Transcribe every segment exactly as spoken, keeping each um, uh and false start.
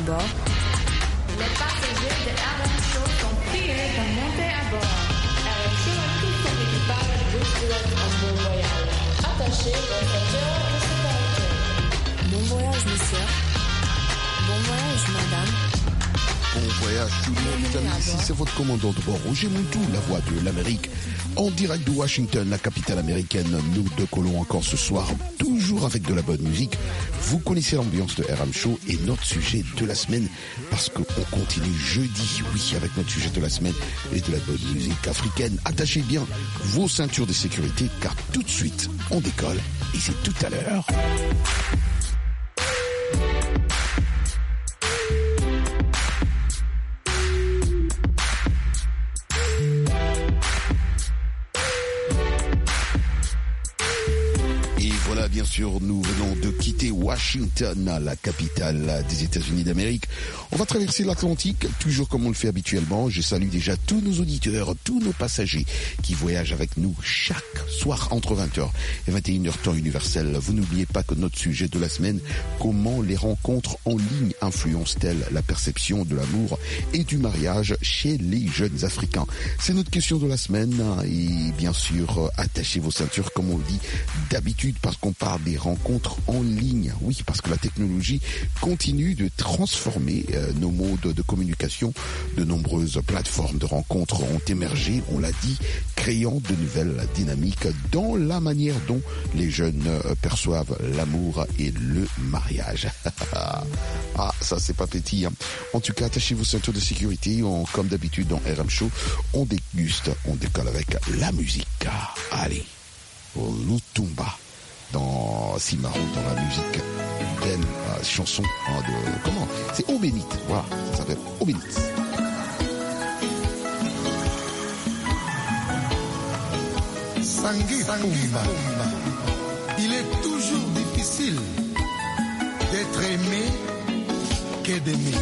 bord. Les passagers de R M Show sont priés de monter à bord. R M Show et tout son équipage vous souhaitent un bon voyage. Attachez vos ceintures de sécurité. Bon voyage, monsieur. Bon voyage, madame. Bon voyage tout le monde, amis. Ici, c'est votre commandant de bord, Roger Moutou, la voix de l'Amérique. En direct de Washington, la capitale américaine. Nous deux collons encore ce soir, toujours avec de la bonne musique. Vous connaissez l'ambiance de R M Show et notre sujet de la semaine, parce qu'on continue jeudi, oui, avec notre sujet de la semaine et de la bonne musique africaine. Attachez bien vos ceintures de sécurité, car tout de suite, on décolle et c'est tout à l'heure. Bien sûr, nous venons de quitter Washington, la capitale des États-Unis d'Amérique. On va traverser l'Atlantique, toujours comme on le fait habituellement. Je salue déjà tous nos auditeurs, tous nos passagers qui voyagent avec nous chaque soir entre vingt heures et vingt et une heures temps universel. Vous n'oubliez pas que notre sujet de la semaine, comment les rencontres en ligne influencent-elles la perception de l'amour et du mariage chez les jeunes Africains? C'est notre question de la semaine et bien sûr, attachez vos ceintures comme on le dit d'habitude parce qu'on parle des rencontres en ligne. Oui, parce que la technologie continue de transformer euh, nos modes de communication. De nombreuses plateformes de rencontres ont émergé, on l'a dit, créant de nouvelles dynamiques dans la manière dont les jeunes euh, perçoivent l'amour et le mariage. Ah, ça c'est pas petit. Hein. En tout cas, attachez vos ceintures de sécurité. On, comme d'habitude dans R M Show, on déguste, on décolle avec la musique. Allez, Lutumba. Dans Simaro, dans la musique, belle euh, chanson hein, de comment c'est Eau bénite, voilà, ça s'appelle Eau bénite. Sangui Pumba, il est toujours difficile d'être aimé que d'aimer.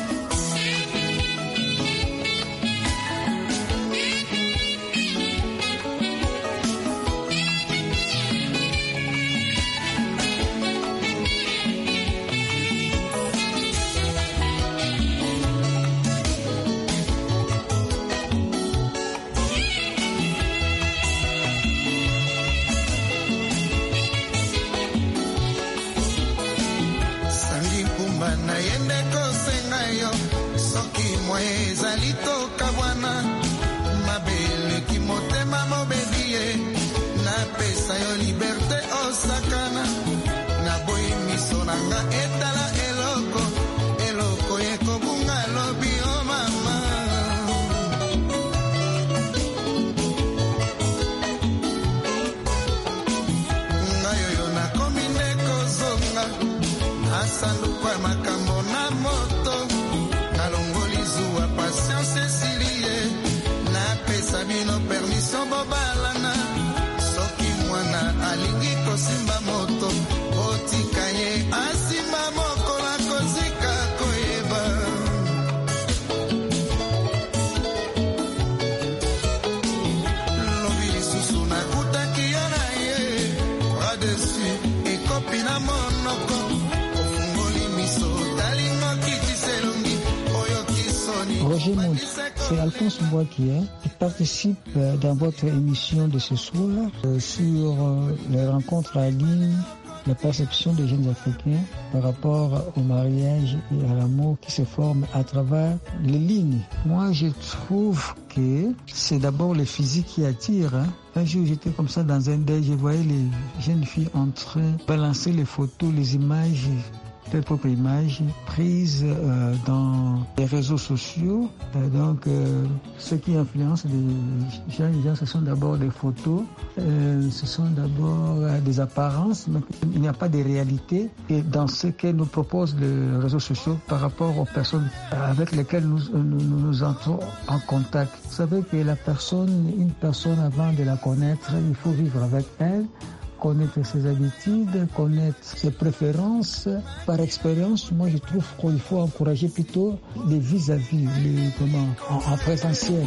Roger Mount, c'est Alphonse Boisquier qui participe dans votre émission de ce soir euh, sur euh, les rencontres en ligne, la perception des jeunes Africains par rapport au mariage et à l'amour qui se forme à travers les lignes. Moi, je trouve que c'est d'abord le physique qui attire. Hein. Un jour, j'étais comme ça dans un dé, je voyais les jeunes filles en train de balancer les photos, les images, leurs propres images prises euh, dans les réseaux sociaux. Euh, donc, euh, ce qui influence les jeunes gens, ce sont d'abord des photos, euh, ce sont d'abord euh, des apparences, mais il n'y a pas de réalité. Et dans ce que nous proposent les réseaux sociaux par rapport aux personnes avec lesquelles nous, nous, nous, nous entrons en contact. Vous savez que la personne, une personne, avant de la connaître, il faut vivre avec elle, connaître ses habitudes, connaître ses préférences. Par expérience, moi je trouve qu'il faut encourager plutôt les vis-à-vis, les, comment, en, en présentiel.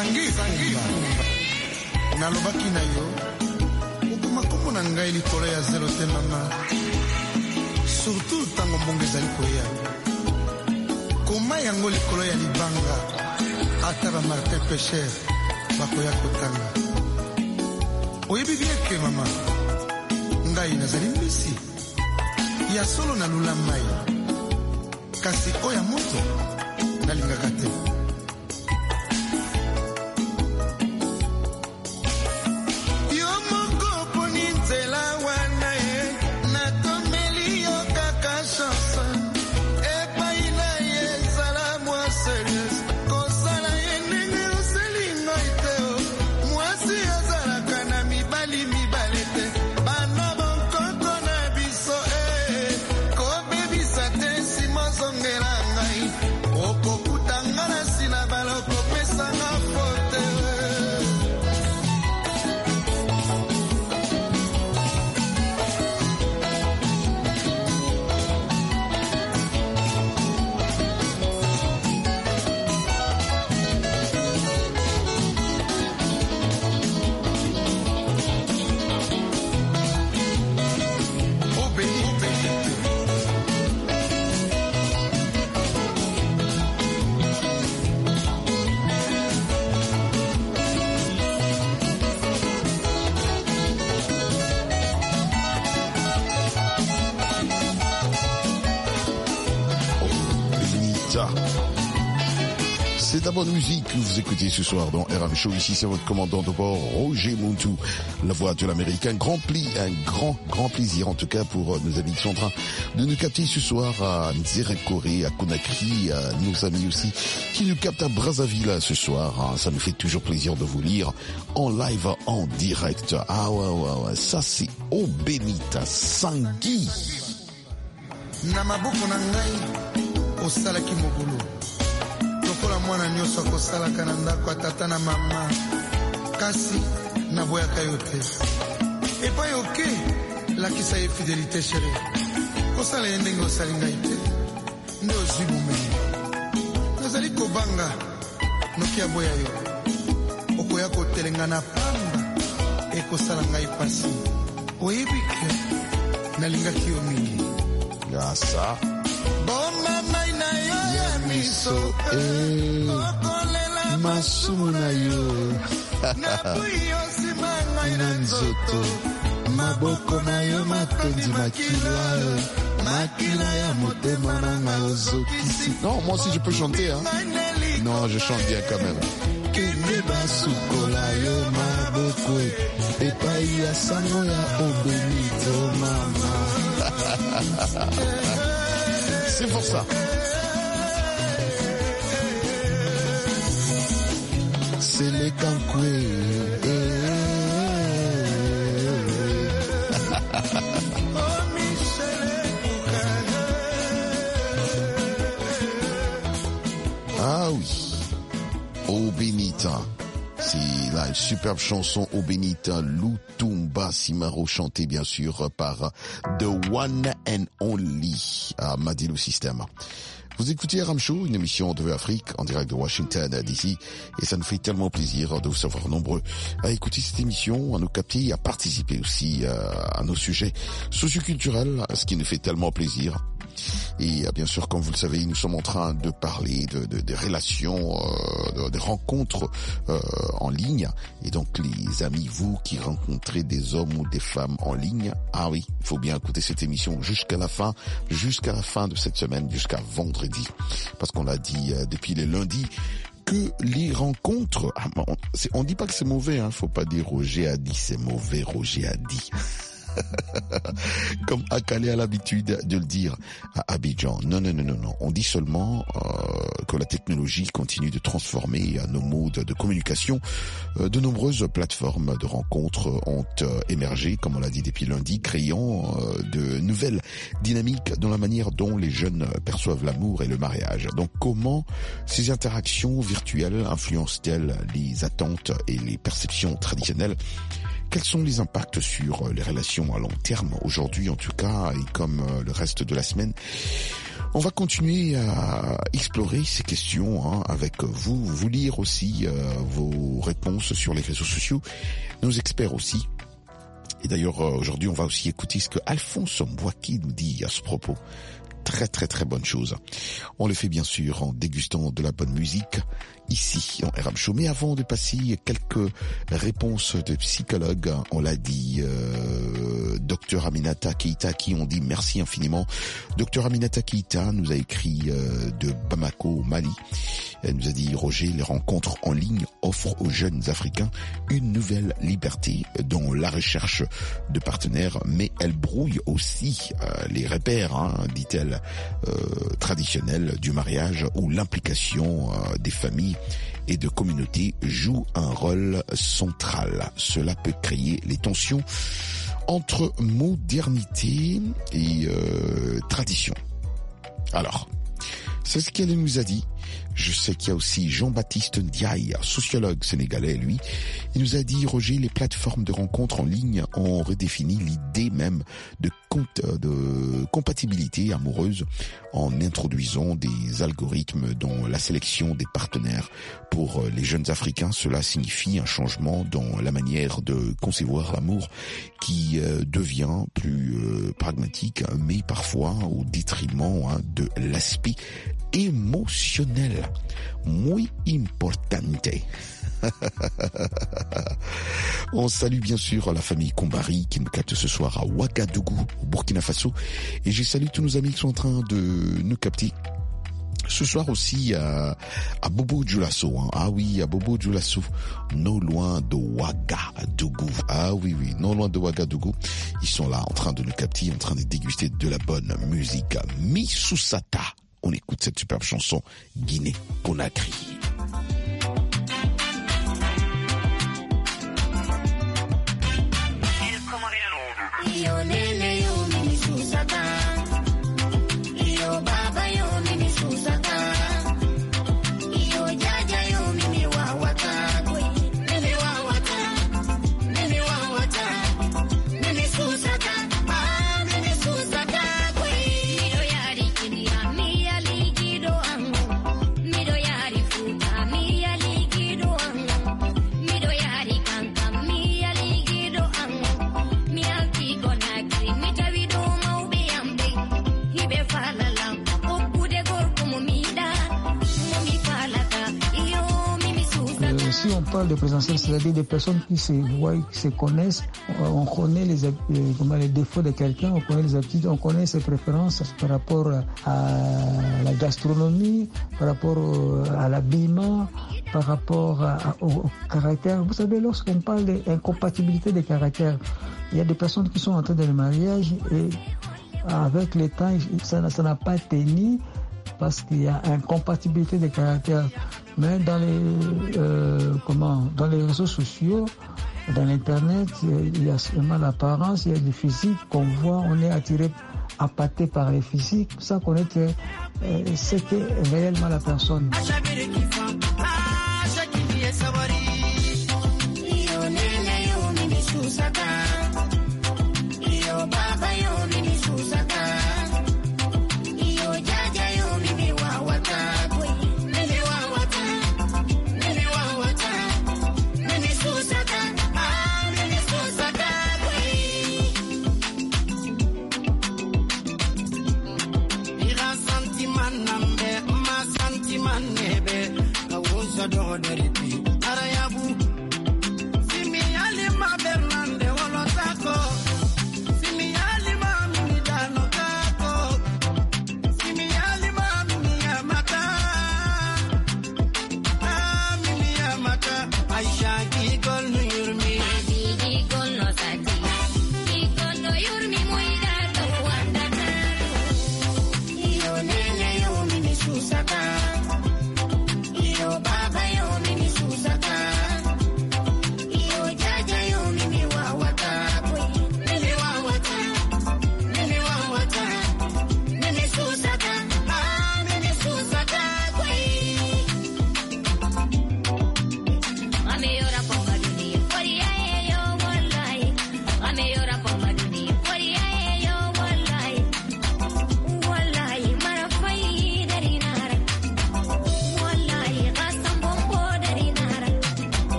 sangi kumba nalobaki na yo okoma kombo na ngai likolo ya zelo te mama, surtout ntango mbongo ezali koya koma yango likolo ya libanga ata ba Martin Pécher bakoya kotanga. Oyebi bien ke mama ngai nazali mbisi ya solo na lula mai, kasi oya moto nalingaka te. C'est la bonne musique que vous écoutez ce soir dans R M Show. Ici, c'est votre commandant de bord, Roger Muntu, la voix de l'Amérique. Un grand pli, un grand, grand plaisir, en tout cas, pour nos amis qui sont en train de nous capter ce soir à Nzerekore, à Conakry, à nos amis aussi qui nous captent à Brazzaville ce soir. Ça nous fait toujours plaisir de vous lire en live, en direct. Ah ouais, ouais, ouais. Ça, c'est Obenita Sangui. Namaboko nangai, osalaki mobulu. Tokola mwana nyoso kosalaka na ndako tata na mama, kasi naboyaka yo te. Epa yoke lakisa ye fidélité chérie, kosala ye ndenge osali ngai te nde ozwi bomene. Nazali kobanga noki aboya yo okoya kotelenga na pamba ekosala ngai pasi. Oyebi ke nalingaki yo mingi. Ah ça miso eh masumu na yo na nzoto maboko na yo matendi makila makila ya motema na nga ozokisi. Non, moi aussi je peux chanter hein. Non, je chante bien quand même. Kende basukola yo maboko epai ya sango ya Obenito mama. C'est pour ça. C'est les cancoués. Ah oui. Obenita. C'est la superbe chanson Obenita Lutumba Simaro, chantée bien sûr par The One and Only à Madilu System. Vous écoutez R M Show, une émission de Afrique en direct de Washington D C, et ça nous fait tellement plaisir de vous savoir nombreux à écouter cette émission, à nous capter et à participer aussi à nos sujets socioculturels, ce qui nous fait tellement plaisir. Et bien sûr, comme vous le savez, nous sommes en train de parler de, de, de relations, euh, de, de rencontres euh, en ligne. Et donc, les amis, vous qui rencontrez des hommes ou des femmes en ligne, ah oui, il faut bien écouter cette émission jusqu'à la fin, jusqu'à la fin de cette semaine, jusqu'à vendredi. Parce qu'on l'a dit euh, depuis les lundis, que les rencontres, ah, on, on dit pas que c'est mauvais, hein, faut pas dire Roger a dit c'est mauvais, Roger a dit. Comme Akale a l'habitude de le dire à Abidjan. Non, non, non, non, non. On dit seulement euh, que la technologie continue de transformer nos modes de communication. Euh, de nombreuses plateformes de rencontres ont euh, émergé, comme on l'a dit depuis lundi, créant euh, de nouvelles dynamiques dans la manière dont les jeunes perçoivent l'amour et le mariage. Donc, comment ces interactions virtuelles influencent-elles les attentes et les perceptions traditionnelles quels sont les impacts sur les relations à long terme aujourd'hui en tout cas, et comme le reste de la semaine, on va continuer à explorer ces questions hein, avec vous, vous lire aussi euh, vos réponses sur les réseaux sociaux, nos experts aussi. Et d'ailleurs, aujourd'hui, on va aussi écouter ce que Alphonse Mbouaki nous dit à ce propos. Très, très, très bonne chose. On le fait bien sûr en dégustant de la bonne musique ici en R M Show. Mais avant de passer quelques réponses de psychologues, on l'a dit, euh, Docteur Aminata Keita, à qui on dit merci infiniment. Docteur Aminata Keita nous a écrit euh, de Bamako au Mali. Elle nous a dit, Roger, les rencontres en ligne offrent aux jeunes Africains une nouvelle liberté dans la recherche de partenaires, mais elles brouillent aussi euh, les repères, hein, dit-elle, euh, traditionnels du mariage, où l'implication euh, des familles et de communautés joue un rôle central. Cela peut créer les tensions entre modernité et euh, tradition. Alors, c'est ce qu'elle nous a dit. Je sais qu'il y a aussi Jean-Baptiste Ndiaye, sociologue sénégalais, lui. Il nous a dit, Roger, les plateformes de rencontres en ligne ont redéfini l'idée même de, de compatibilité amoureuse en introduisant des algorithmes dans la sélection des partenaires. Pour les jeunes Africains, cela signifie un changement dans la manière de concevoir l'amour qui euh, devient plus euh, pragmatique, mais parfois au détriment hein, de l'aspect émotionnel. Muy importante. On salue bien sûr la famille Kombari qui nous capte ce soir à Ouagadougou, au Burkina Faso. Et je salue tous nos amis qui sont en train de nous capter ce soir aussi à, à Bobo Dioulasso. Hein. Ah oui, à Bobo Dioulasso, non loin de Ouagadougou. Ah oui, oui, non loin de Ouagadougou. Ils sont là en train de nous capter, en train de déguster de la bonne musique. Misusata. On écoute cette superbe chanson Guinée-Conakry. Si on parle de présentiel, c'est-à-dire des personnes qui se voient, qui se connaissent, on connaît les, comment, les défauts de quelqu'un, on connaît les aptitudes, on connaît ses préférences par rapport à la gastronomie, par rapport à l'habillement, par rapport à, à, au, au caractère. Vous savez, lorsqu'on parle d'incompatibilité des caractères, il y a des personnes qui sont entrées dans le mariage et avec le temps, ça, ça n'a pas tenu parce qu'il y a incompatibilité des caractères. Mais dans les, euh, comment, dans les réseaux sociaux, dans l'internet, il y a seulement l'apparence, il y a du physique qu'on voit, on est attiré, appâté par les physiques, sans connaître euh, ce qu'est réellement la personne.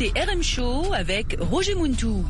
écoutez R M Show avec Roger Muntou.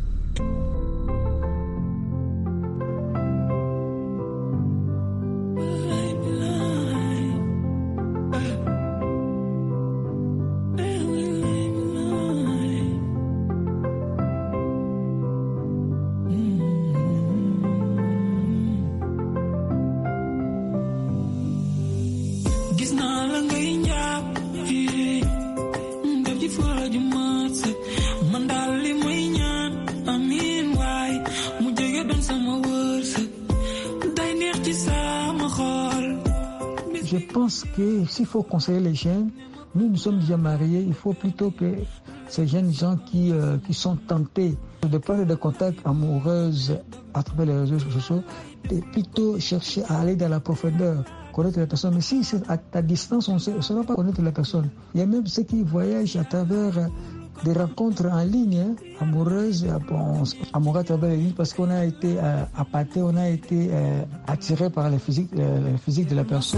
Je pense que s'il faut conseiller les jeunes, nous nous sommes déjà mariés, il faut plutôt que ces jeunes gens qui, euh, qui sont tentés de prendre des contacts amoureux à travers les réseaux sociaux, de plutôt chercher à aller dans la profondeur, connaître la personne. Mais si c'est à ta distance, on ne saura pas connaître la personne. Il y a même ceux qui voyagent à travers des rencontres en ligne, hein, amoureuses, amoureux à travers les lignes, parce qu'on a été euh, appâté, on a été euh, attiré par le physique, euh, le physique de la personne.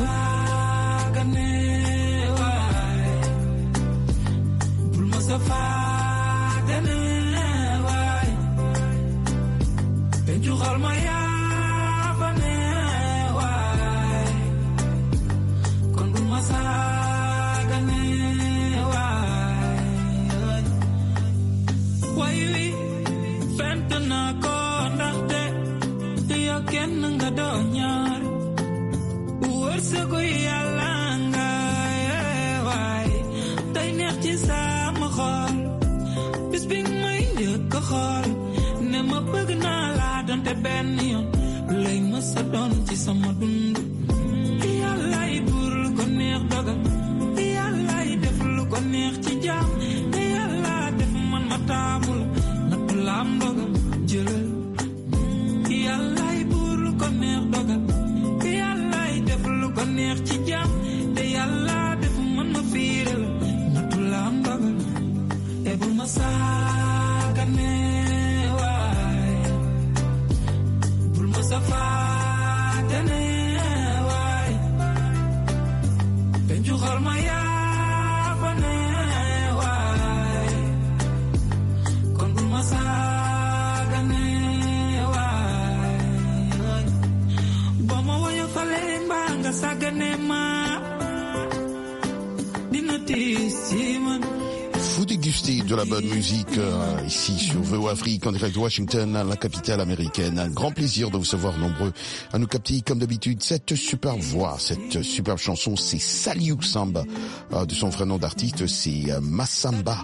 Vous dégustez de la bonne musique euh, ici sur V O Afrique en direct de Washington, la capitale américaine. Un grand plaisir de vous savoir nombreux à nous capter comme d'habitude. Cette superbe voix, cette superbe chanson, c'est Saliou Samba. Euh, de son vrai nom d'artiste, c'est euh, Massamba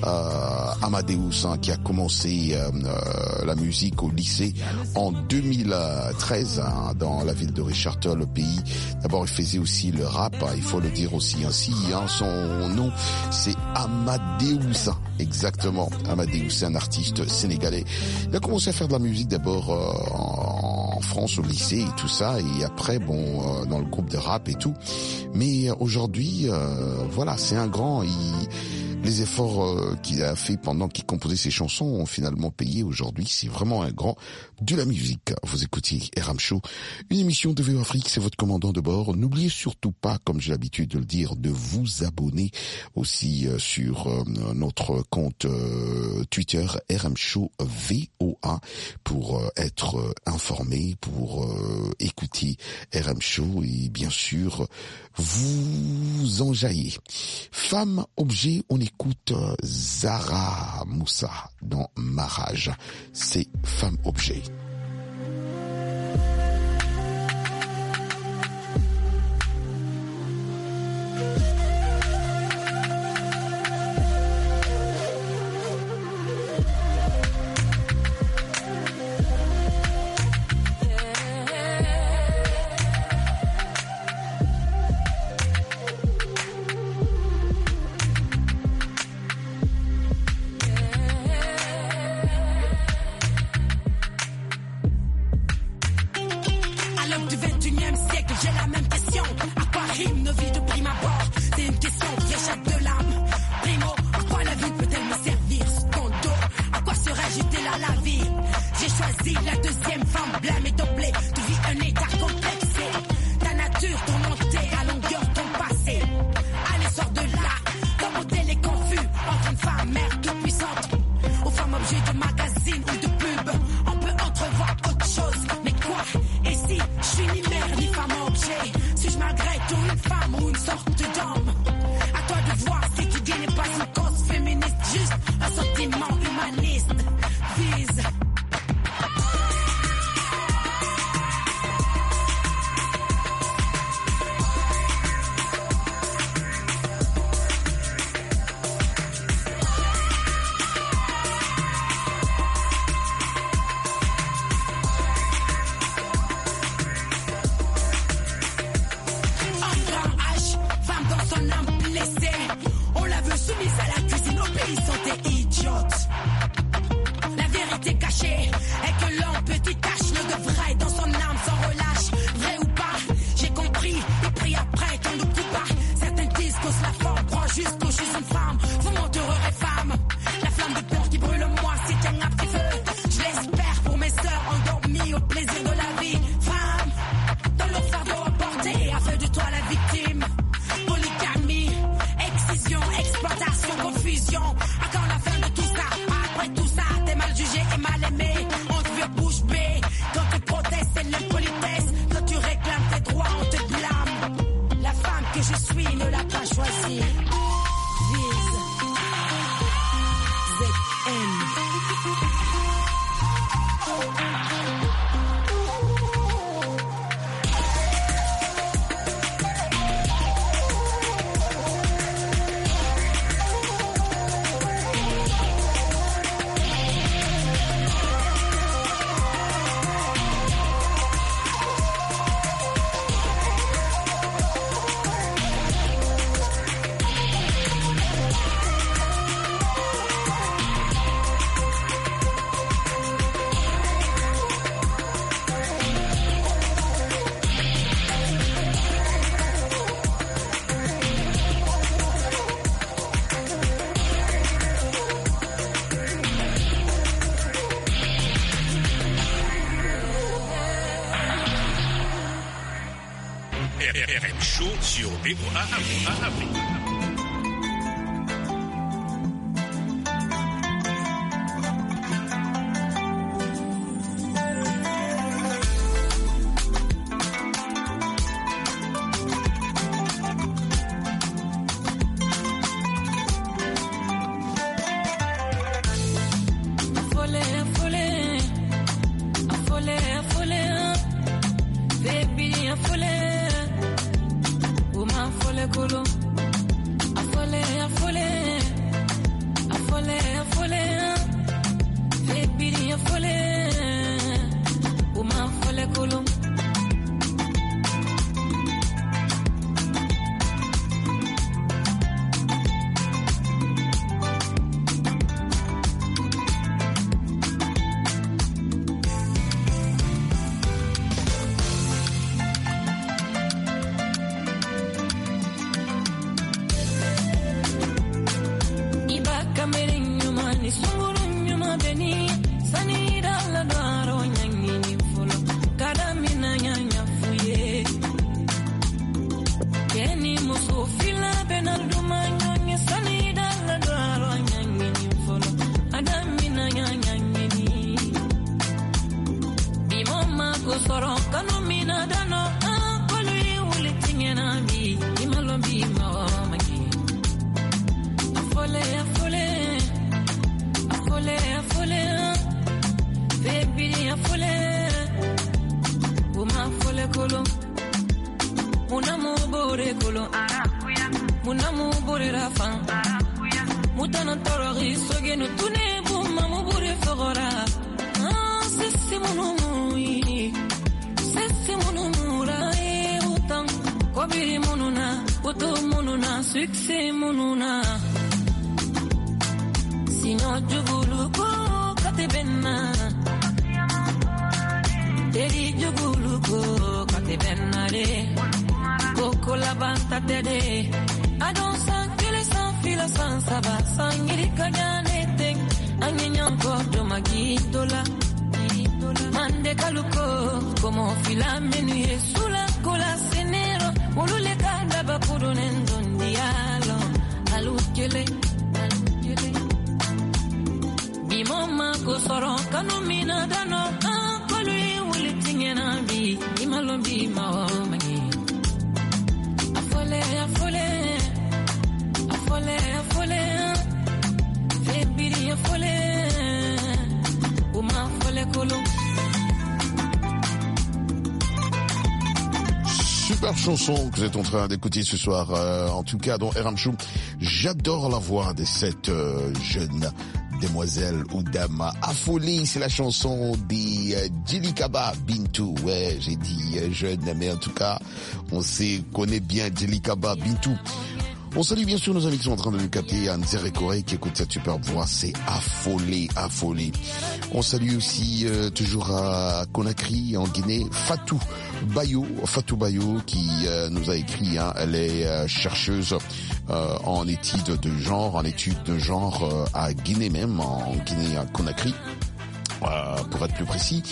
euh, Amadeus, hein, qui a commencé euh, euh, la musique au lycée en deux mille treize hein, dans la ville de Richardson, le pays. D'abord, il faisait aussi le rap, hein, il faut le dire aussi ainsi. Hein, son nom, c'est Amadeus, exactement. Amadeus, un artiste sénégalais. Il a commencé à faire de la musique d'abord euh, en France au lycée et tout ça, et après, bon, euh, dans le groupe de rap et tout. Mais aujourd'hui, euh, voilà, c'est un grand. Il, les efforts euh, qu'il a fait pendant qu'il composait ses chansons ont finalement payé aujourd'hui. C'est vraiment un grand de la musique. Vous écoutez R M Show, une émission de V O Afrique, c'est votre commandant de bord. N'oubliez surtout pas, comme j'ai l'habitude de le dire, de vous abonner aussi euh, sur euh, notre compte euh, Twitter R M Show V O A pour euh, être euh, informé, pour euh, écouter R M Show et bien sûr vous enjailler. Femme objet, on écoute euh, Zara Moussa dans Marage. C'est Femme objet. La deuxième femme blâme et doublée. Tu vis un état complexé. Ta nature tourmentée à longueur ton passé. Allez, sors de là. Ta beauté les confus entre une femme mère. R M Show sur V O A Afrique. Super chanson que vous êtes en train d'écouter ce soir, euh, en tout cas dans R M Show. J'adore la voix de cette euh, jeune demoiselle ou dame affolée. C'est la chanson des euh, Djelikaba Bintou. Ouais, j'ai dit euh, jeune, mais en tout cas, on sait, connaît bien Djelikaba Bintou. On salue bien sûr nos amis qui sont en train de nous capter, Anne Zérécoré qui écoute cette superbe voix, c'est affolé, affolé. On salue aussi euh, toujours à Conakry, en Guinée, Fatou Bayo, Fatou Bayo qui euh, nous a écrit, hein, elle est euh, chercheuse euh, en études de genre, en études de genre euh, à Guinée même, en Guinée, à Conakry. Euh, pour être plus précis.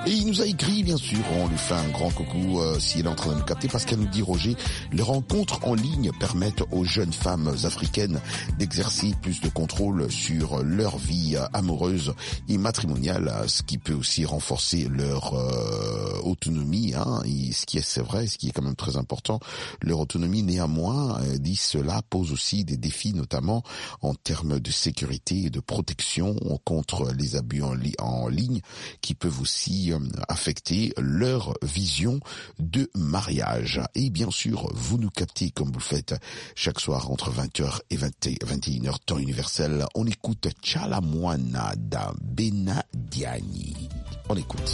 Et il nous a écrit, bien sûr, on lui fait un grand coucou euh, si elle est en train de nous capter, parce qu'elle nous dit, Roger, les rencontres en ligne permettent aux jeunes femmes africaines d'exercer plus de contrôle sur leur vie amoureuse et matrimoniale, ce qui peut aussi renforcer leur euh, autonomie, hein, et ce qui est, c'est vrai, ce qui est quand même très important, leur autonomie. Néanmoins, euh, dit cela pose aussi des défis, notamment en termes de sécurité et de protection contre les abus en, li- en ligne, qui peuvent aussi euh, affecter leur vision de mariage. Et bien sûr, vous nous captez comme vous le faites chaque soir entre vingt heures et vingt et une heures temps universel. On écoute Chalamwana da Benadiani. On écoute.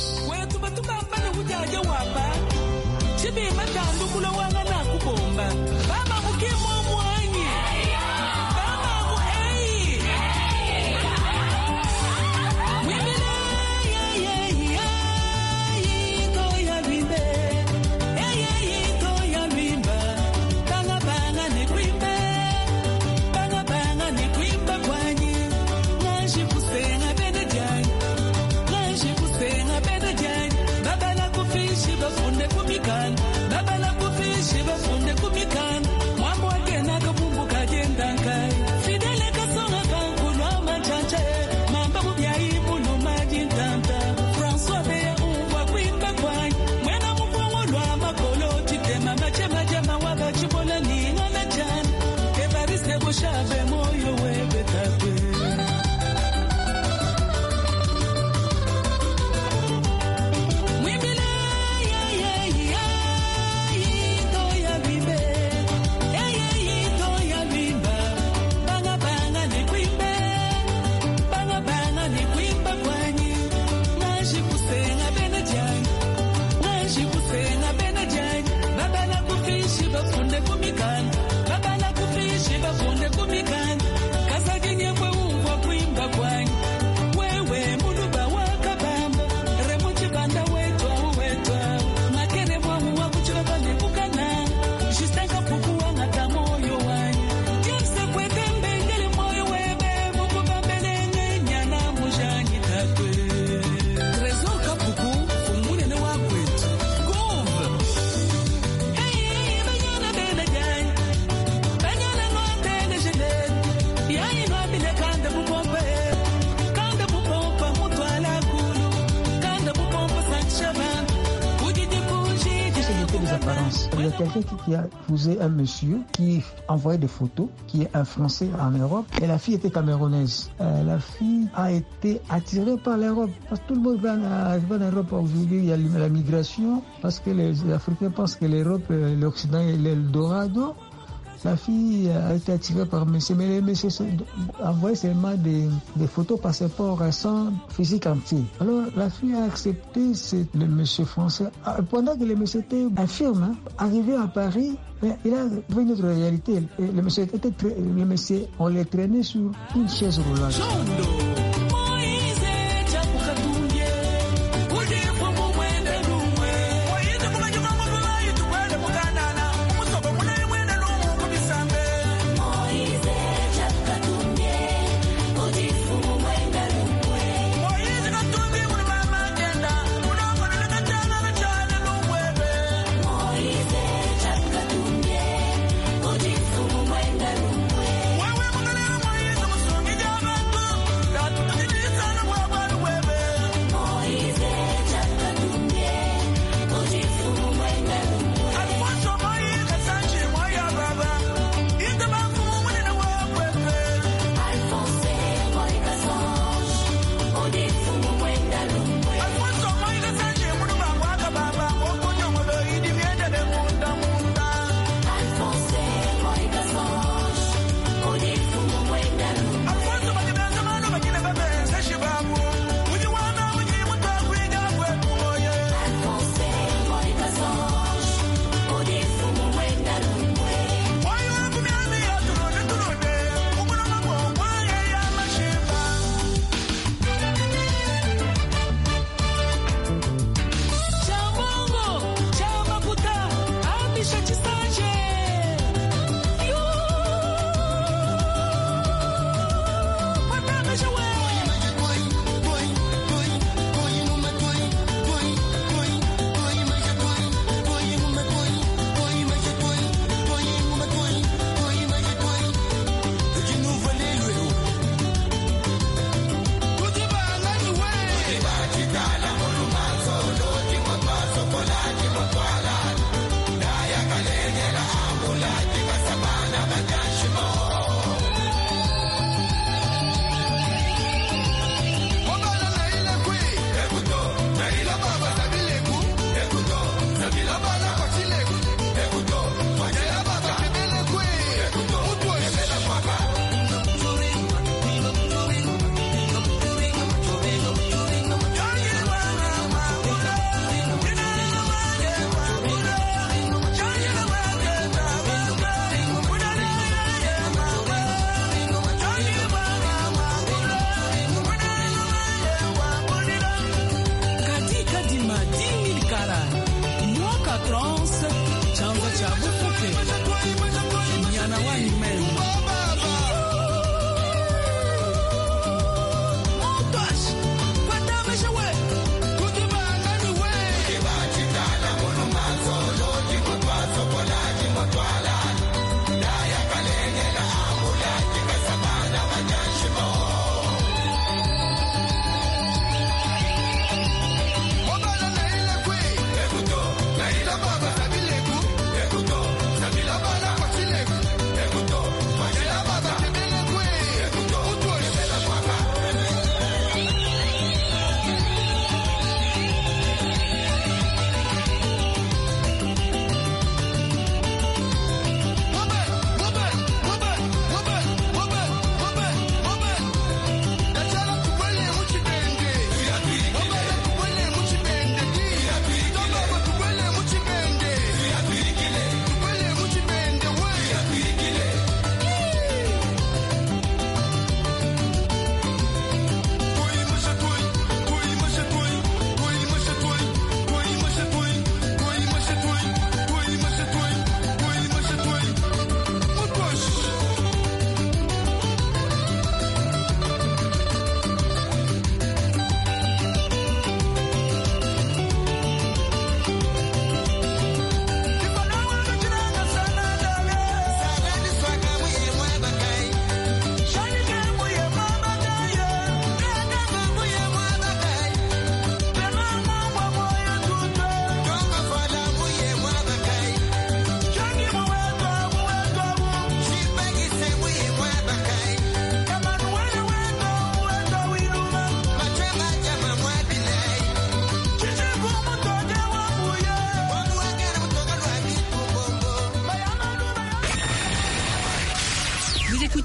Il y a quelqu'un qui, qui a épousé un monsieur qui envoyait des photos, qui est un Français en Europe, et la fille était camerounaise. Euh, la fille a été attirée par l'Europe, parce que tout le monde va, va en Europe aujourd'hui, il y a la migration, parce que les Africains pensent que l'Europe, l'Occident est l'Eldorado. La fille a été attirée par monsieur, mais les messieurs envoyaient seulement des, des photos passeport sans physique entier. Alors la fille a accepté le monsieur français. Pendant que le monsieur était infirme, hein, arrivé à Paris, mais il a vu une autre réalité. Le monsieur était très, le monsieur, on les traînait sur une chaise roulante. Wewe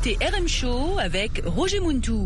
écoutez R M Show avec Roger Muntou.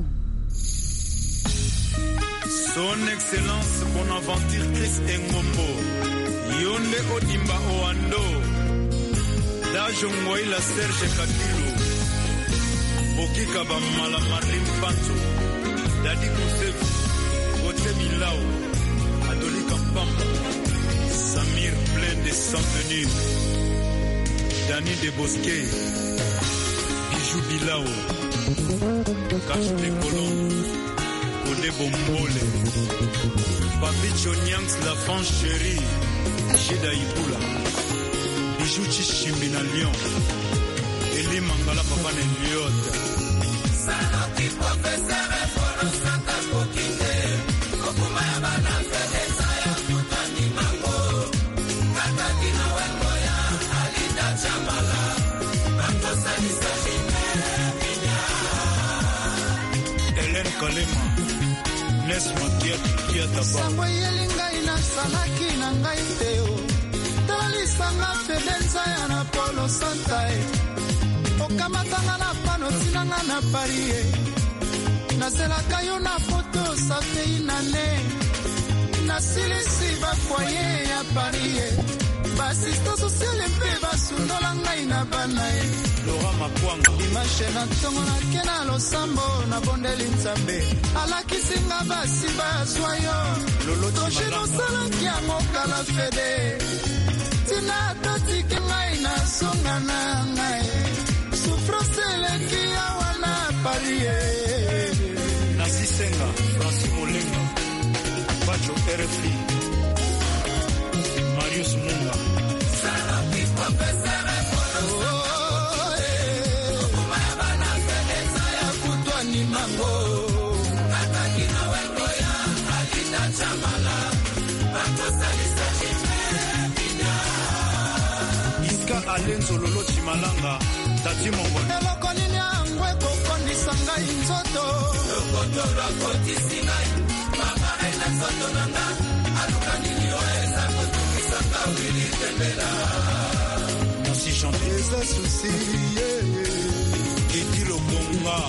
Son Excellence Bonaventure Chris Engombo, Yonde Odimba Oando, Dajongwai la Serge Kakilo, Bokika Bamala Marlin Panto, Dadi Kousef, Bote Milao, Adoli Kampamba, Samir plein de sang-tenus, Dani de Bosquet, Bijou Bilao, Cache de Colombe, Ode Bombole, Papicho Nyangs la France chérie, Jeda Ibula, Bijou Chichimbi na Lyon, Eli Mangala Papa Nenliota. Sanoki professeur et Foro Santa Kokinde, Kokuma ya bana fedeza ya kutani mango, Kataki na wengoya, Alida Chamala, Bakosa Nisajime, Minya. Hélène Kalema, Nesma Kiata Ba. Sangwe yelinga ina salaki na ngai teo, Talisanga fedeza ya na Polo Santa e. Okamatanga na pano tinanga na parie Nazelaka yo na foto sa fei nane Nasilisi bakwaye ya parie Basista sosiale mpe basundola ngai na banae Laura Makwanga Dimashe na tongo na kena losambo na bondeli nzambe Alakisinga basi bazwa yo Toshe no salaki ya mokala fede Tina totiki ngai na songa na ngai Souffrance qui a wana parié Nasisenga, Francis Molenga, Bacho R F I, Marius Munga. Sanoki professeur et Foro Santa Kumaya fedeza ya kutwa ni mango Kataki na wengoya, Alida Chamala, Bakosa Nisajime, Minya. Iska Alenzo Lolo Chimalanga, Tati Mongo. Eloko nini angwe kokondisa ngai nzoto Lokoto lwakotisi ngai Mama ena nzoto nanga Aluka nini oeza kotukisa kawili tembela Nasi chanter Eza susi Edi Lokonga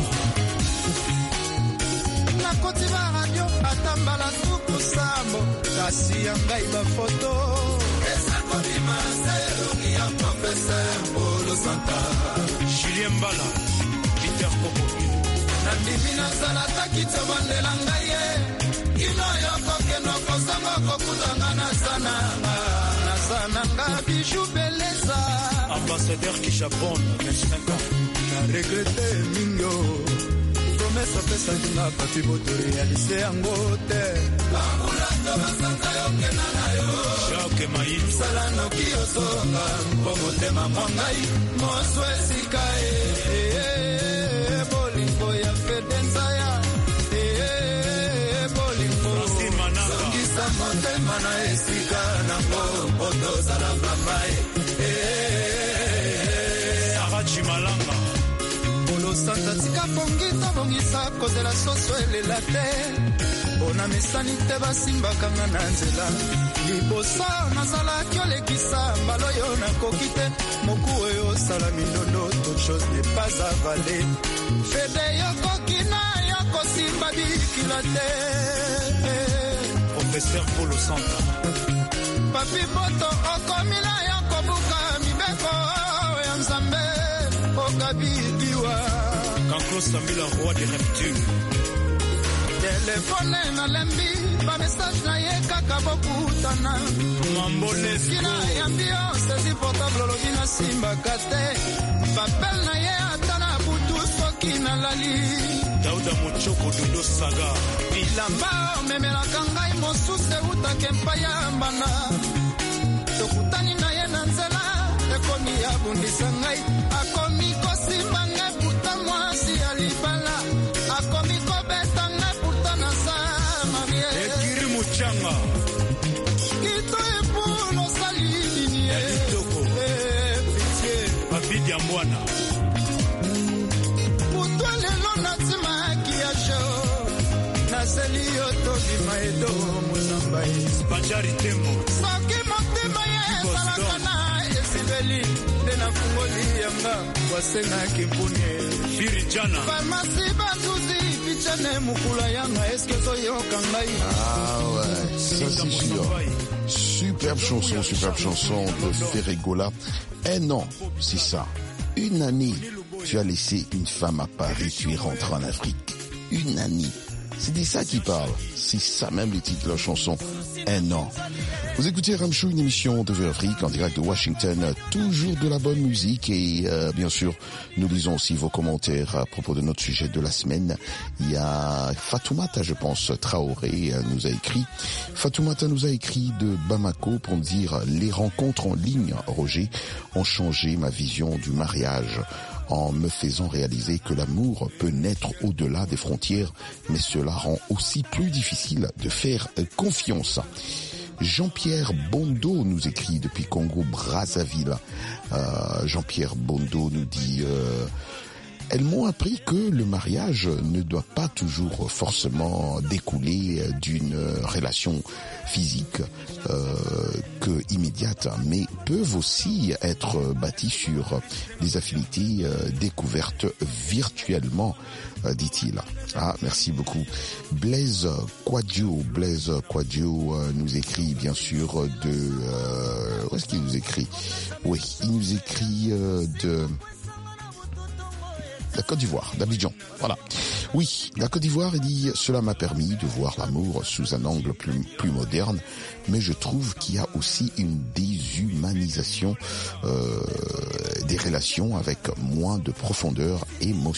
Nakoti ba radio atambala tuku sambo Kasi ya ngai ba foto Eza kodima Serongi ya professeur Polo Santa Julien Mbala, Peter Koko Nandimina sana takito bandela ngaye Ino yoko keno kozango kokutanga na sana Na sana nga bijou beleza Ambassadeur qui Japon, vingt-cinq ans Na regrette mingo Promesa pesa kina papi boto realise yango te Bambulato basanta yoke nanayo Jacques Maïd Salano kiyosonga Mpongo tema mwangai Mosu esika e Bolingo ya fedenza ya E Bolingo Songisa motema na esika Nango poto salamba E Sarah Chimalanga Polo Santa tika pongita bongisa kozela soso elela te Bona mesani te basimbaka nga na nzela Libosa nazalaki olekisa mbalo yo nakoki te Moku oyo osala mindondo toute chose n'est pas avalée Fede yokoki na yokosimba bikila te Professeur Polo Santa Papi Boto okomila yokobuka mibeko ya nzambe Okabibiwa Kanklo Samila roi des reptiles Telefone na lembi ba message na ye kaka bokutana Mambole Kina yambio sezi portable lobi na simba kate Papel na ye atana butu soki na lali Dauda Mochoko Dodo Saga Bilamba memela kangai mosuse utake mpaya mbana Tokutani na ye na nzela Tekomi abundisa ngai Akomi kosimba nge puta mwasi ya libala Akomi kobeta nge puta na sa marie Ekiri Muchanga Kito epulo salini Elitoko Pitié Babidi Ambwana Puto lelo natima kiasho Naseli yoto bimaedo muzambai Bajari Tembo Soki motema ye salakana esibeli Dena afungoli yanga wasenga kimpune Firijana Famasi banduzi pichane mukula yanga eske zoyoka ngai. Ah ouais, ça c'est sûr. Superbe chanson, superbe chanson de Ferregola. Un an, c'est ça. Une année, tu as laissé une femme à Paris, tu es rentré en Afrique. Une année. C'est de ça qu'il parle. C'est ça même le titre de la chanson. Un an. Vous écoutez Ramchou, une émission de Afrique en direct de Washington. Toujours de la bonne musique et euh, bien sûr, nous lisons aussi vos commentaires à propos de notre sujet de la semaine. Il y a Fatoumata, je pense, Traoré nous a écrit. Fatoumata nous a écrit de Bamako pour me dire les rencontres en ligne, Roger, ont changé ma vision du mariage, en me faisant réaliser que l'amour peut naître au-delà des frontières, mais cela rend aussi plus difficile de faire confiance. Jean-Pierre Bondo nous écrit depuis Congo-Brazzaville. Euh, Jean-Pierre Bondo nous dit euh, « Elles m'ont appris que le mariage ne doit pas toujours forcément découler d'une relation physique euh, que immédiate, mais peuvent aussi être bâties sur des affinités euh, découvertes virtuellement, euh, dit-il. » Ah, merci beaucoup. Blaise Quadio, Blaise Quadio euh, nous écrit bien sûr de... Euh, où est-ce qu'il nous écrit? Oui, il nous écrit euh, de... la Côte d'Ivoire, d'Abidjan. Voilà. Oui, la Côte d'Ivoire, il dit « Cela m'a permis de voir l'amour sous un angle plus, plus moderne, mais je trouve qu'il y a aussi une déshumanisation euh, des relations avec moins de profondeur émotionnelle. »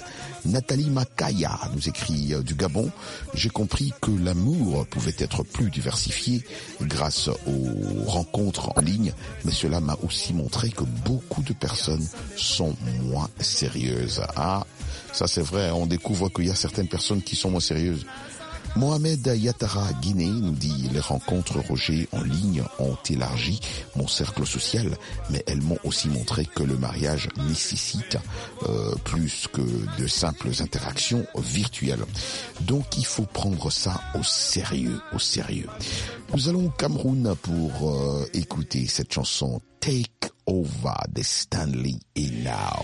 Nathalie Makaya nous écrit du Gabon. J'ai compris que l'amour pouvait être plus diversifié grâce aux rencontres en ligne, mais cela m'a aussi montré que beaucoup de personnes sont moins sérieuses. Ah, ça c'est vrai, on découvre qu'il y a certaines personnes qui sont moins sérieuses. Mohamed Yatara Guinée nous dit « Les rencontres, Roger, en ligne ont élargi mon cercle social, mais elles m'ont aussi montré que le mariage nécessite euh, plus que de simples interactions virtuelles. Donc il faut prendre ça au sérieux, au sérieux. » Nous allons au Cameroun pour euh, écouter cette chanson « Take Over » de Stanley Enao.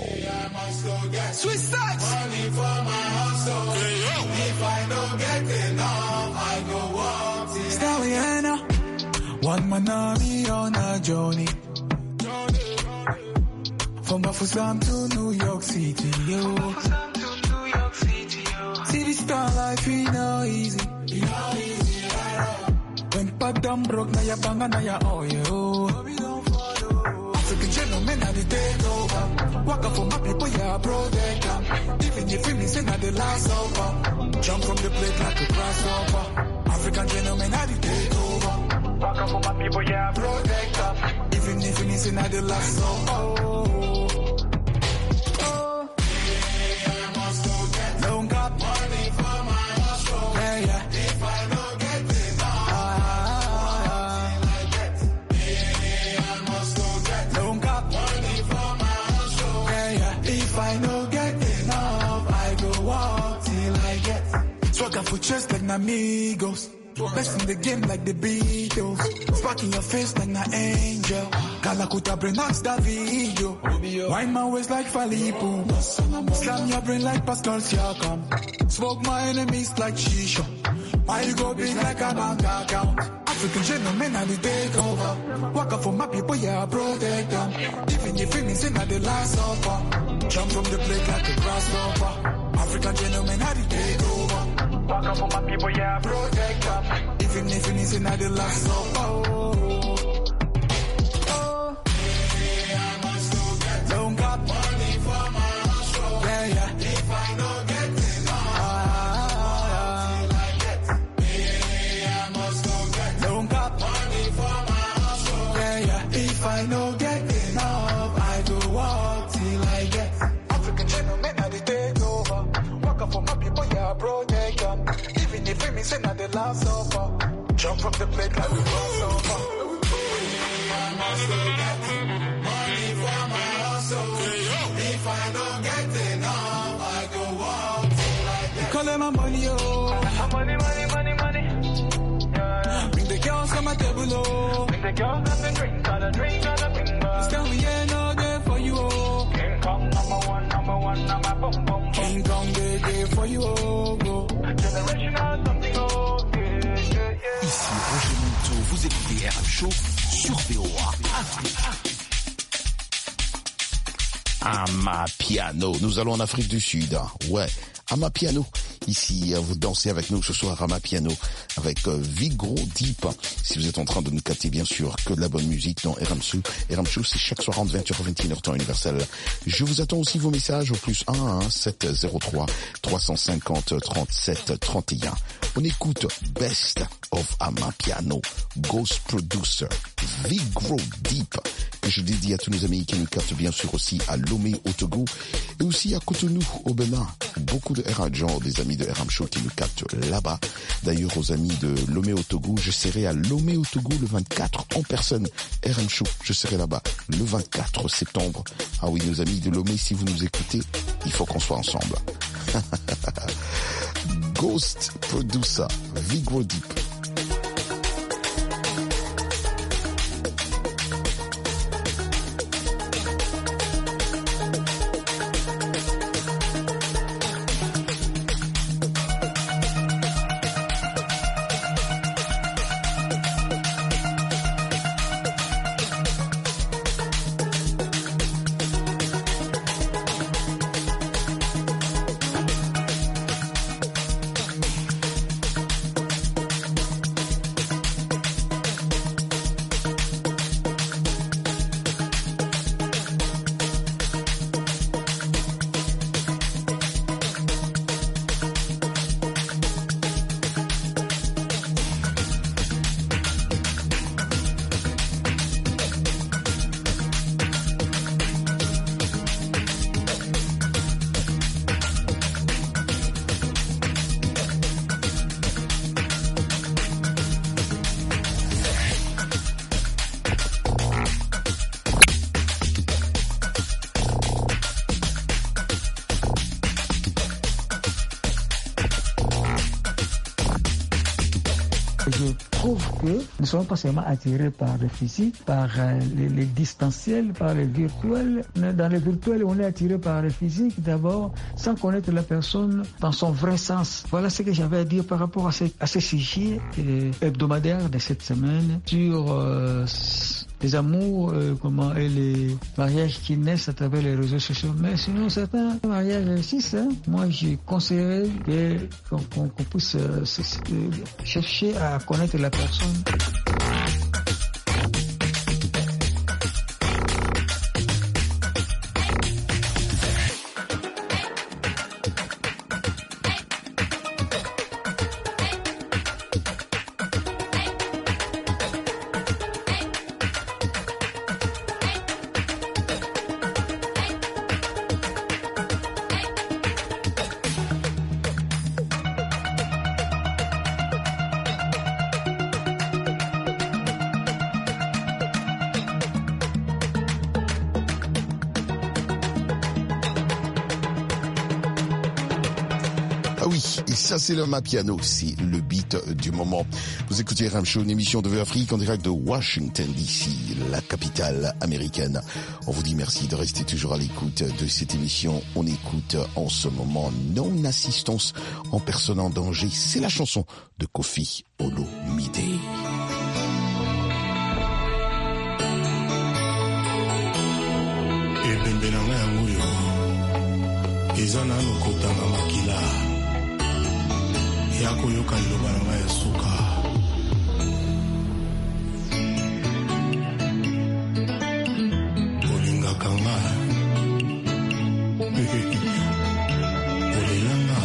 Stanley Enao, one man army on a journey. From Bafusam to New York City, yo. See the star life, ain't no easy. When Padam broke, na ya banga, na ya oh, yo. African gentlemen, now they take over. Walk up for my people, yeah, bro, they come. Even if we say not the last over. Jump from the plate like a grasshopper. African gentlemen, now they take over. Walk up for my people, yeah, bro, they come. Even if we say not the last over. Oh, don't got money for my hustle. Yeah, yeah. If I don't get it, if I no get enough, I go walk till I get. Swagger for chest like Namigos. Best in the game like the Beatles. Spark in your face like an angel. Kalakuta brain knocks that video. Wind my waist like Falipu. Slam your brain like Pascal Siakam. Smoke my enemies like Shisha. I go big like a bank account. African gentlemen, I they take over. Walk up for my people, yeah, I protect them. Even if it is not the last supper. Jump from the plate like a grasshopper. African gentlemen, I they take over. Walk up for my people, yeah, I protect them. Even if it is not the last supper. Oh, don't got money for my hustle. Yeah, yeah. If I don't get if I no get enough, I go walk till I get. African gentlemen, I they take over. Walk up for my people, yeah, protect them. Even if we say not the last supper. Jump from the plate like we cross over. I must go get money for my hustle. If I don't get enough, I go walk till I get. Call them my money, oh. Money, money, money, money. Yeah. Bring the girls on my table, oh. Bring the girls on the drink, on the drink, on the drink. Stand we ain't no there for Vous écoutez R M Show sur B O A Afrique. Amapiano, nous allons en Afrique du Sud. Ouais, Amapiano. Ici, vous dansez avec nous ce soir, Amapiano, avec euh, Vigro Deep. Si vous êtes en train de nous capter, bien sûr, que de la bonne musique dans R M Show. R M Show, c'est chaque soir entre vingt heures et vingt et une heures temps universel. Je vous attends aussi vos messages au plus un un sept zéro trois trois cent cinquante trente-sept trente et un. On écoute Best of Amapiano, Ghost Producer, Vigro Deep, que je dédie à tous nos amis qui nous captent bien sûr aussi à Lomé au Togo et aussi à Cotonou au Bénin. Beaucoup de R M genre des amis de R M Show qui nous captent là-bas. D'ailleurs, aux amis de Lomé au Togo, je serai à Lomé au Togo le vingt-quatre en personne. R M Show, je serai là-bas le vingt-quatre septembre. Ah oui, nos amis de Lomé, si vous nous écoutez, il faut qu'on soit ensemble. Ghost Producer, Vigro Deep. Je trouve que nous ne sommes pas seulement attirés par le physique, par euh, les, les distanciels, par le virtuel. Dans le virtuel, on est attiré par le physique d'abord, sans connaître la personne dans son vrai sens. Voilà ce que j'avais à dire par rapport à ce, à ce sujet euh, hebdomadaire de cette semaine sur euh, les amours, euh, comment, et les mariages qui naissent à travers les réseaux sociaux. Mais sinon, certains mariages réussissent. Hein. Moi, je conseillerais que, qu'on, qu'on, qu'on puisse euh, chercher à connaître la personne. Ça, c'est le Amapiano, c'est le beat du moment. Vous écoutez R M Show, une émission de V Afrique en direct de Washington D C, la capitale américaine. On vous dit merci de rester toujours à l'écoute de cette émission. On écoute en ce moment Non-assistance en personne en danger. C'est la chanson de Koffi Olomide. yako yoka liloba na ngai ya suka olingaka nga olelanga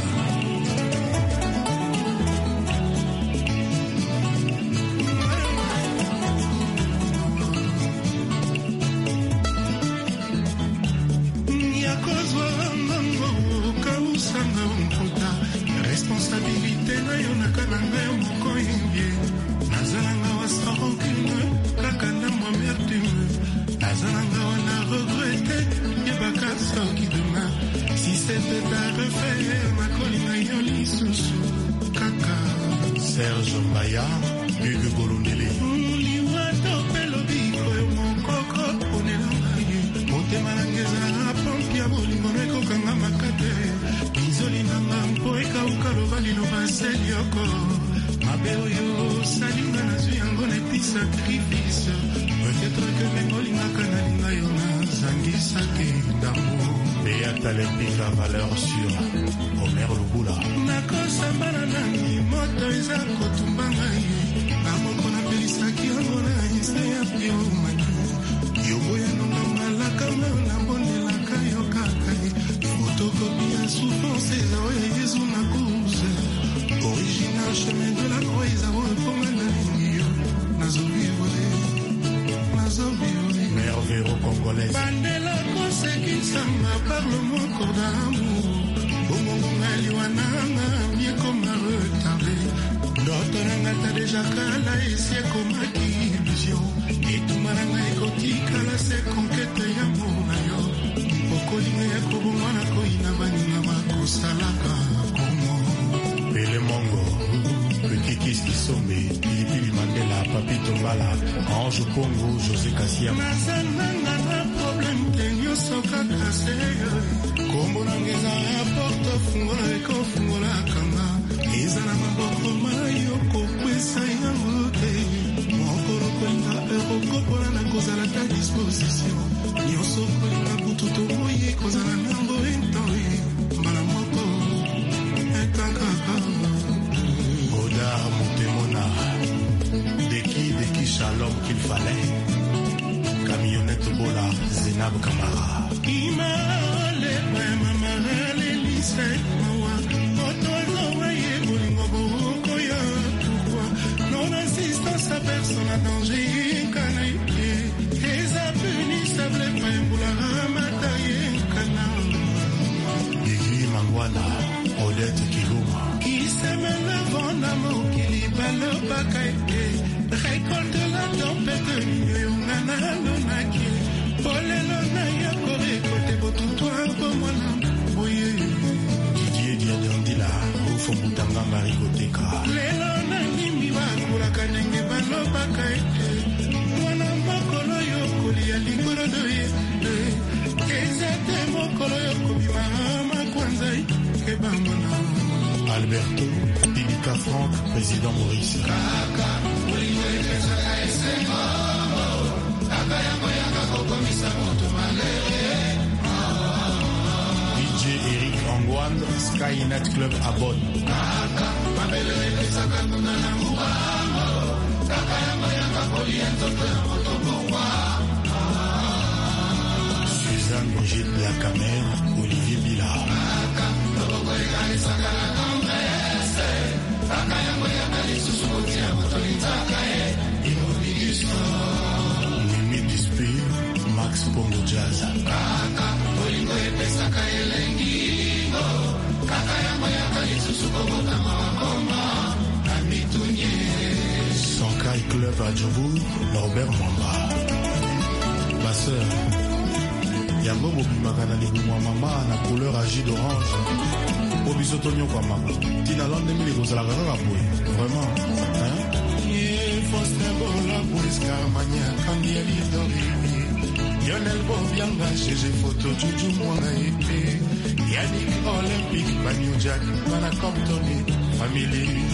yakozwa ngango kausanga mputa responsabilité na yo nakananga yo moko yembie nazalanga wasaronkine kaka na mwamertume nazalanga wana regrete yebaka soki dema si c'était à refaire nakolinga yo lisusu kaka Serge Mbaya Hugues Bolondele liwa topelobi oyo mokoko ponelanga ye motema nanga ezalanga pompi ya bolingo ekokanga makate bizoli nanga mpo ekauka loba liloba selioko mabe oyo salinga nazwi yango netisa sacrifice. Peut-être que Mengolinga Nalinga Yona Zangisake d'amour. Beata Lepika valeur sûre. Omer Lubula. Nakosa Bananani, Moto Isako Tumbangai. Amoko na Pelisaki Amona Isaya Piomani. Yoboya Nonga Malaka Mona Bonelaka Yokakai. Photocopie à souffrance, Zaoya Yezu Nakouze. Original chemin de la croix, Zaoya Pomanani. Nazobivore, Nazobivore. Merveilleux congolaise. Bandela Koseki Samba, parle-moi encore d'amour. Bongonga Liwananga, mieux comme un retardé. D'autres n'ont déjà qu'à et c'est comme une illusion. Et tout maranga écotique à la c'est conquête d'amour. Okolinga ya kobomana ko inabaninga makosalaka komo. Pele Mongo, Petit Kiss Kisombe, Pilipili Mandela, Papito Mbala, Ange Pongo, José Kassia. Nazananga na problème tenyo soka kase. Kombo nangeza porte fungola eko fungola kanga. Ezana maboko mayo kokwesa yango te. Mokoro kwenda erokopola na kozala ta disposition. Nyonso kolinga butu tomoye kozala nango entoi. Mbala moko etakaka. Godard Montemona, Deki Deki Shalom qu'il fallait. Camionnette Bola, Zenab Kamara. Imale, mama, lelise, mawa. Otozoye, bolingo boko ya pourquoi. Non-assistance à personne à danger, canaïke. Eza punissable, pemboula, ramataye, canal. Gigi Mangwana, Odette Kiluma. Qui sème le vent d'amour, qui libère le bakaïke. Récolte la tempête, yongana, lonaki. Polelona, yakore, kote botutoa, bomwana, boye. Didier Diadandila, Ufomutanga Marigoteka. Lelona, nimi wakula kanenge, balo bakaïke. Mwana mokolo yokoli ya likolo doye. Ezete mokolo yokobi mahama kwanzai, kebamona. Alberto, Pibika Franck, Président Maurice. Kaka, uliwe kesa kaise mambo. Kaka yango yanga kokomisa moto malere. D J Eric Angwand, Skynet Club à Bonn. Kaka, mabele kesa kakuna na mubango. Kaka yango yanga koliento kwa moto mokwa. Suzanne Brigitte de la Camère, Olivier Bila. Kaka, loboko ekalisa kala kongrese. Kaka yango yanga lisusu kotia moto lintaka e. Immobilismo. Mimi Dispire, Max Pongo Jazz. Kaka, bolingo epesaka elengingo. Kaka yango yanga lisusu kobota mawakoma. Amitunye. Sankai Club à Djobourg, Norbert Mwamba. Ma sœur, yango bobimaka na libumwa mama na couleur à jus d'orange. Bobiso tonyo kwa mama. Tina lande mili kozalaka kaka boye. Vraiment, hein? Ye foste bola boiska manya kandi ya lidori. Lionel Bobianga chez photo juju mwana ete. Yannick Olympique, Banyo Jack, Mana Comptoni, Family.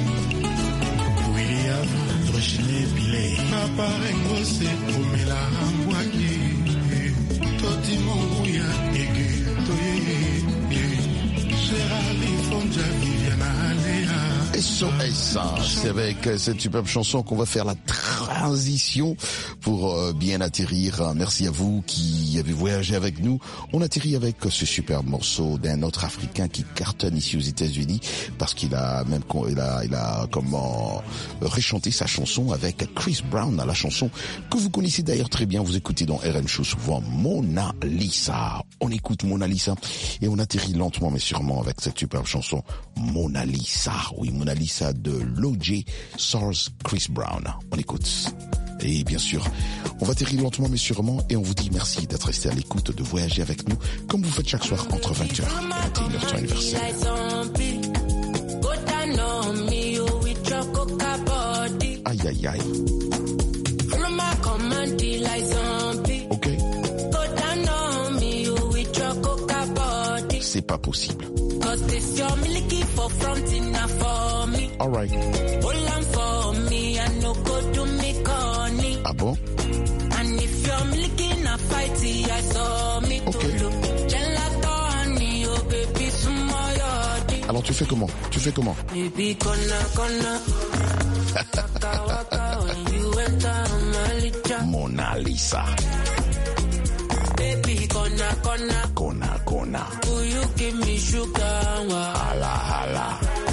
William Drochine Pilé. Papa Rengose, Omela Ambwaki. Toti Monguya, Ege, Toye, Géraldine Fonja, Viviana Alea. S O S, c'est avec cette superbe chanson qu'on va faire la transition pour euh, bien atterrir. Merci à vous qui avez voyagé avec nous. On atterrit avec ce superbe morceau d'un autre Africain qui cartonne ici aux États-Unis parce qu'il a même il a il a comment rechanté sa chanson avec Chris Brown, la chanson que vous connaissez d'ailleurs très bien. Vous écoutez dans R M Show souvent Mona Lisa. On écoute Mona Lisa et on atterrit lentement mais sûrement avec cette superbe chanson Mona Lisa. Oui, Mona Lisa de Lil J, Source, Chris Brown. On écoute. Et bien sûr, on va atterrir lentement mais sûrement et on vous dit merci d'être resté à l'écoute, de voyager avec nous comme vous faites chaque soir entre vingt heures et vingt et une heures temps universel. Aïe aïe aïe. Ok. C'est pas possible. All right. fais comment? Tu fais comment? Mona Lisa. Baby, kona, kona. Kona, kona. Will you give me sugar? Hala, hala.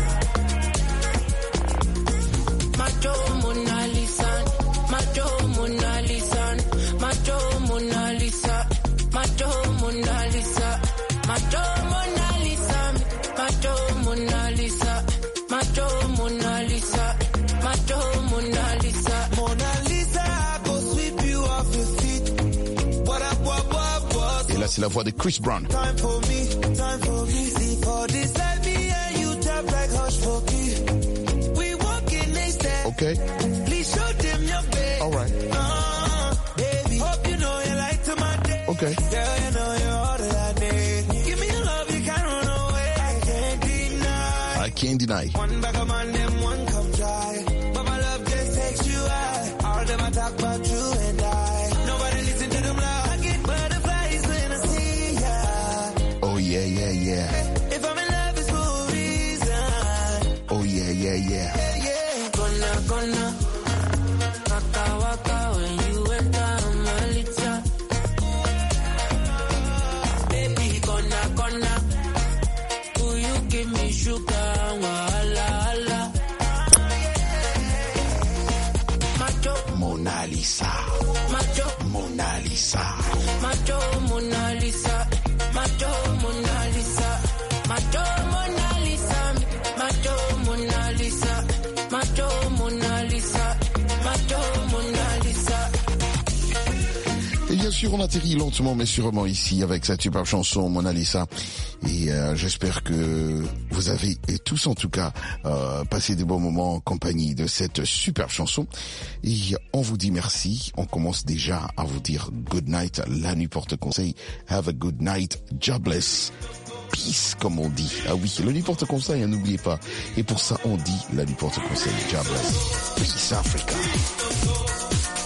Macho Mona Lisa, Macho Mona Lisa, Macho Mona Lisa, Macho Mona Lisa, Macho Mona Lisa, Macho Mona Lisa, Macho Mona Lisa, Macho Mona Lisa. Mona Lisa, I go sweep you off your feet. What up, what, what, what? Et là, c'est la voix de Chris Brown. Time for me, time for me. See for this life, me and you tap like hush for me. We walk in, they say. Okay. Please show them your bed. All right. Uh, baby, hope you know you like to my day. Okay. Girl, you know you're all that I need. Give me your love, you can't run away. I can't deny. I can't deny. One bag of man, them one come try. But my love just takes you high. All them I talk about you and I. Nobody listen to them now. I get butterflies when I see ya. Oh yeah, yeah, yeah. If I'm in love, it's for a reason. Oh yeah, yeah, yeah. Yeah, yeah. Gonna, gonna. Waka, waka, when you enter my little. Baby, gonna, gonna. Will you give me sugar? Wala, wala. Macho, Mona Lisa. macho, Mona Lisa. macho, Mona Lisa, macho, Mona Lisa, macho, Mona Lisa, macho, Mona Lisa, macho, Mona Lisa, macho, Mona Lisa. Et bien sûr, on atterrit lentement mais sûrement ici avec cette superbe chanson Mona Lisa. Et euh, j'espère que vous avez et tous en tout cas euh, passé des bons moments en compagnie de cette superbe chanson. Et on vous dit merci. On commence déjà à vous dire good night. La nuit porte conseil. Have a good night. Jobless. Peace, comme on dit. Ah oui, la nuit porte conseil, hein, n'oubliez pas. Et pour ça, on dit la nuit porte conseil. Jobless. Peace Africa.